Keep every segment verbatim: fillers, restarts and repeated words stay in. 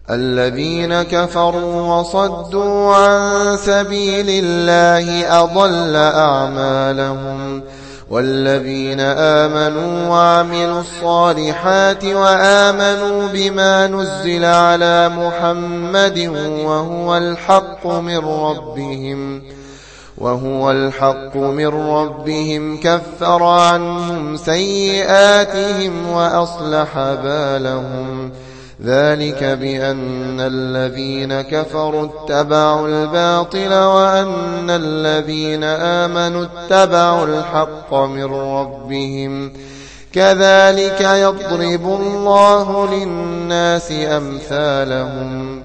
الذين كفروا وصدوا عن سبيل الله أضل أعمالهم والذين آمنوا وعملوا الصالحات وآمنوا بما نزل على محمد وهو الحق من ربهم وهو الحق من ربهم كفر عنهم سيئاتهم وأصلح بالهم ذلك بأن الذين كفروا اتبعوا الباطل وأن الذين آمنوا اتبعوا الحق من ربهم كذلك يضرب الله للناس أمثالهم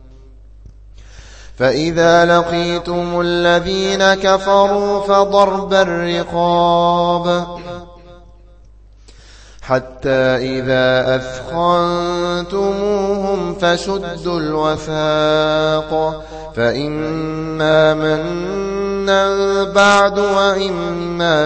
فإذا لقيتم الذين كفروا فضرب الرقاب حتى إذا أثخنتموهم فشدوا الوثاق فإما منا بعد وإما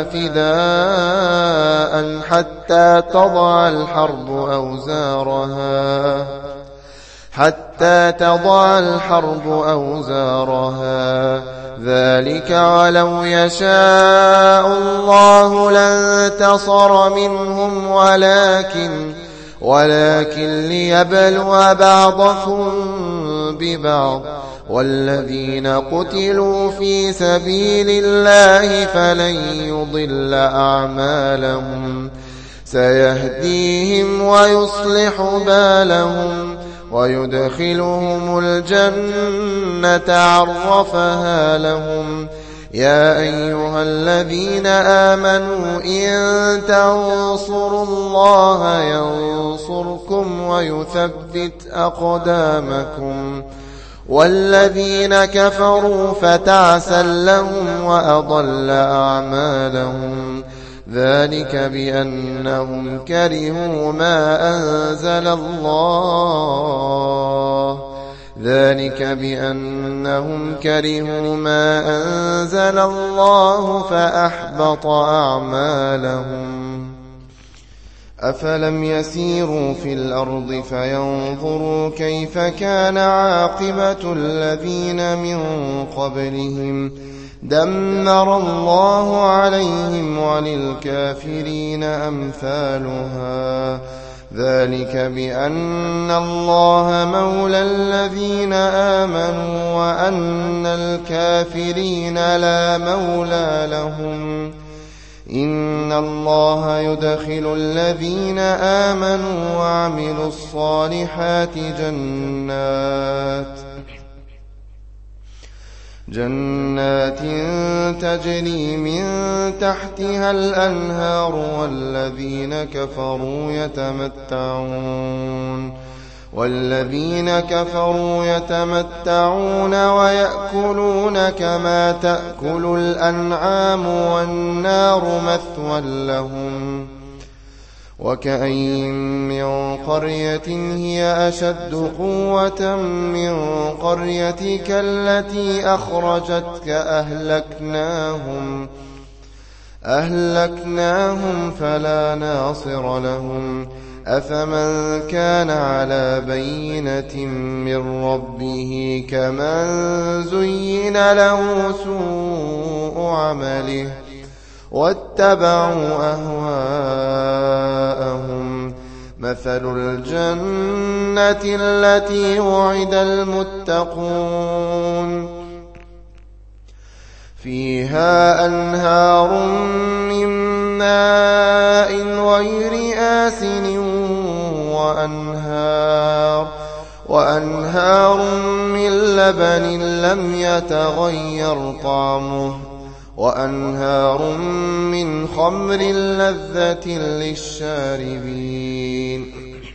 فداء حتى تضع الحرب أوزارها حتى تضع الحرب أوزارها ذلك ولو يشاء الله لانتصر منهم ولكن ولكن ليبلو بعضكم ببعض والذين قتلوا في سبيل الله فلن يضل أعمالهم سيهديهم ويصلح بالهم ويدخلهم الجنة عرفها لهم يا أيها الذين آمنوا إن تنصروا الله ينصركم ويثبت أقدامكم والذين كفروا فتعسا لهم وأضل أعمالهم ذلك بأنهم كرهوا ما أنزل الله ذلك بأنهم كرهوا ما أنزل الله فأحبط أعمالهم أفلم يسيروا في الأرض فينظروا كيف كان عاقبة الذين من قبلهم دمر الله عليهم وللكافرين أمثالها ذلك بأن الله مولى الذين آمنوا وأن الكافرين لا مولى لهم إن الله يدخل الذين آمنوا وعملوا الصالحات جنات جنات تجري من تحتها الأنهار والذين كفروا يتمتعون والذين كفروا يتمتعون ويأكلون كما تأكل الأنعام والنار مثوى لهم وكأين من قرية هي أشد قوة من قريتك التي أخرجتك أهلكناهم أهلكناهم فلا ناصر لهم أفمن كان على بينة من ربه كمن زين له سوء عمله واتبعوا أهواءهم مثل الجنة التي وعد المتقون فيها أنهار من ماء غير آسن وأنهار وأنهار من لبن لم يتغير طعمه وأنهار من خمر لذة للشاربين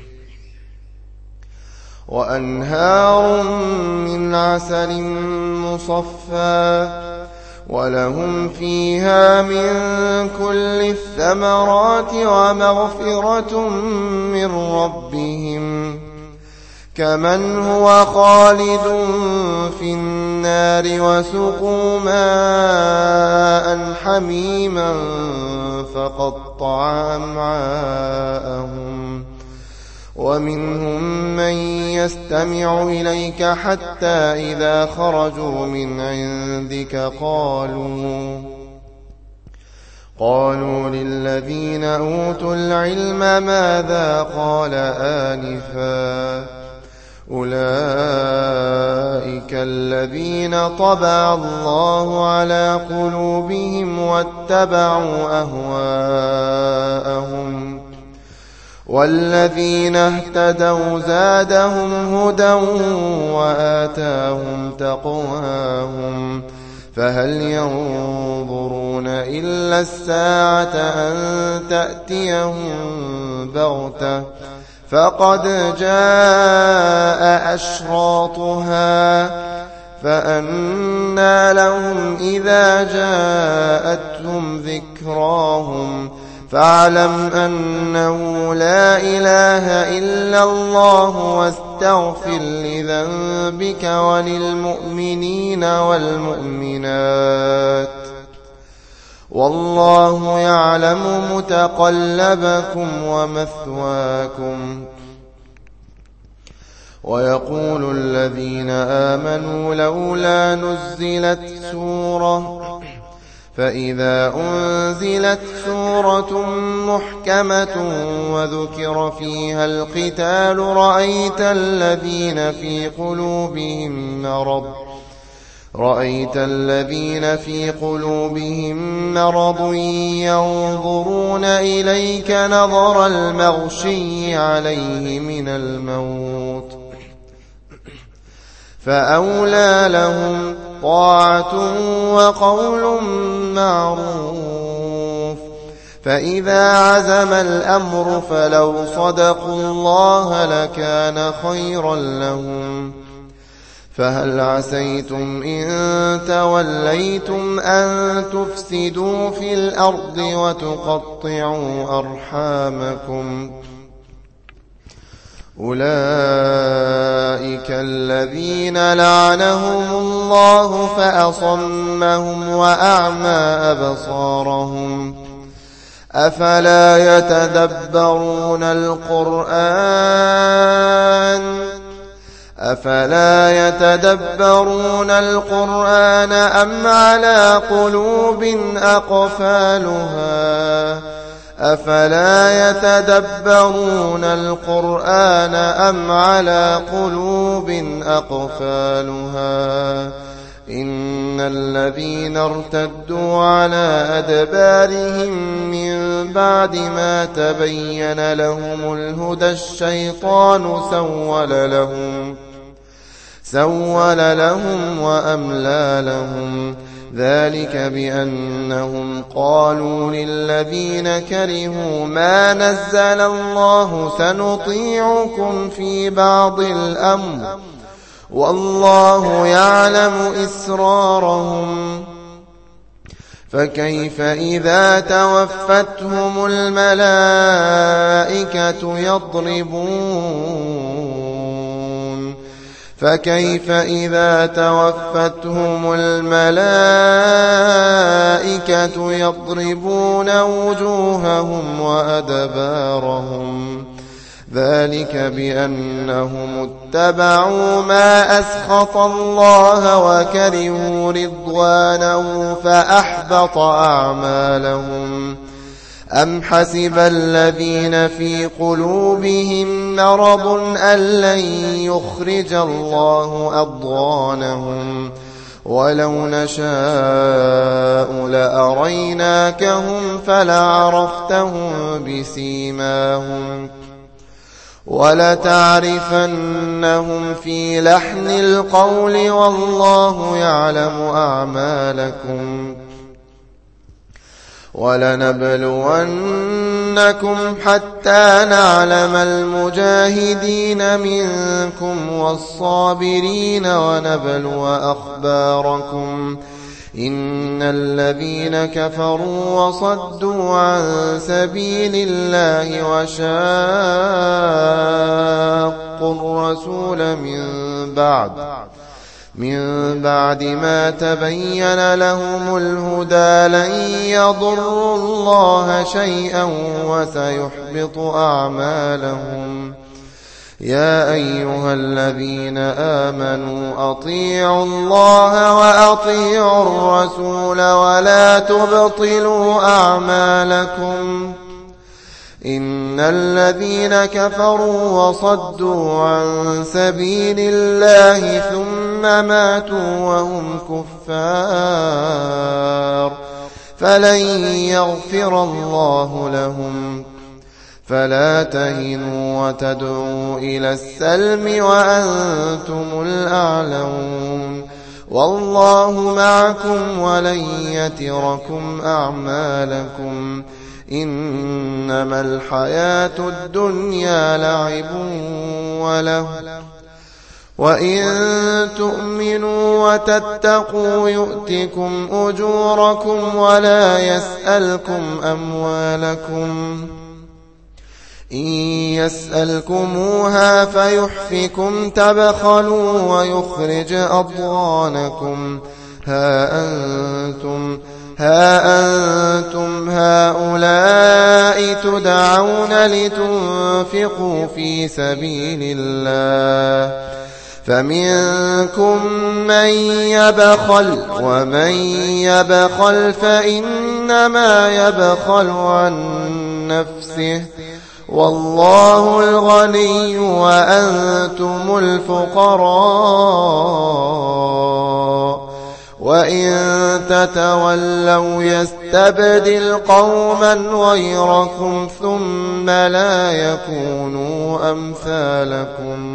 وأنهار من عسل مصفى ولهم فيها من كل الثمرات ومغفرة من ربهم كمن هو خالد في النار وسقوا ماء حميما فقطع أمعاءهم ومنهم من يستمع إليك حتى إذا خرجوا من عندك قالوا قالوا للذين أوتوا العلم ماذا قال آنفا أولئك الذين طبع الله على قلوبهم واتبعوا أهواءهم والذين اهتدوا زادهم هدى وآتاهم تقواهم فهل ينظرون إلا الساعة أن تأتيهم بغتة فقد جاء أشراطها فأنى لهم إذا جاءتهم ذكراهم فاعلم أنه لا إله إلا الله واستغفر لذنبك وللمؤمنين والمؤمنات والله يعلم متقلبكم ومثواكم. ويقول الذين آمنوا لولا نزلت سورة فإذا أنزلت سورة محكمة وذكر فيها القتال رأيت الذين في قلوبهم مرض رأيت الذين في قلوبهم مرض ينظرون إليك نظر المغشي عليه من الموت فأولى لهم طاعة وقول معروف فإذا عزم الأمر فلو صدقوا الله لكان خيرا لهم فهل عسيتم إن توليتم أن تفسدوا في الأرض وتقطعوا أرحامكم أولئك الذين لعنهم الله فأصمهم وأعمى أبصارهم أفلا يتدبرون القرآن أفلا يتدبرون القرآن أم على قلوب أقفالها أفلا يتدبرون القرآن أم على قلوب أقفالها إن الذين ارتدوا على أدبارهم من بعد ما تبين لهم الهدى الشيطان سول لهم سول لهم وأملى لهم ذلك بأنهم قالوا للذين كرهوا ما نزل الله سنطيعكم في بعض الأمر والله يعلم إسرارهم فكيف إذا توفتهم الملائكة يضربون فكيف إذا توفتهم الملائكة يضربون وجوههم وأدبارهم ذلك بأنهم اتبعوا ما أسخط الله وكرهوا رضوانه فأحبط أعمالهم أم حسب الذين في قلوبهم مرض أن لن يخرج الله أضغانهم ولو نشاء لأريناكهم فلعرفتهم بسيماهم ولتعرفنهم في لحن القول والله يعلم أعمالكم ولنبلونكم حتى نعلم المجاهدين منكم والصابرين ونبلو أخباركم إن الذين كفروا وصدوا عن سبيل الله وشاقوا الرسول من بعد من بعد ما تبين لهم الهدى لن يضروا الله شيئا وسيحبط أعمالهم يا أيها الذين آمنوا أطيعوا الله وأطيعوا الرسول ولا تبطلوا أعمالكم إن الذين كفروا وصدوا عن سبيل الله ثم ماتوا وهم كفار فلن يغفر الله لهم فلا تهنوا وتدعوا إلى السلم وأنتم الأعلون والله معكم ولن يتركم أعمالكم إنما الحياة الدنيا لعب وله وإن تؤمنوا وتتقوا يؤتكم أجوركم ولا يسألكم أموالكم إن يسألكموها فيحفكم تبخلوا ويخرج أضغانكم ها أنتم ها أنتم هؤلاء تدعون لتنفقوا في سبيل الله فمنكم من يبخل ومن يبخل فإنما يبخل عن نفسه والله الغني وأنتم الفقراء وإن تتولوا يستبدل قوما غيركم ثم لا يكونوا أمثالكم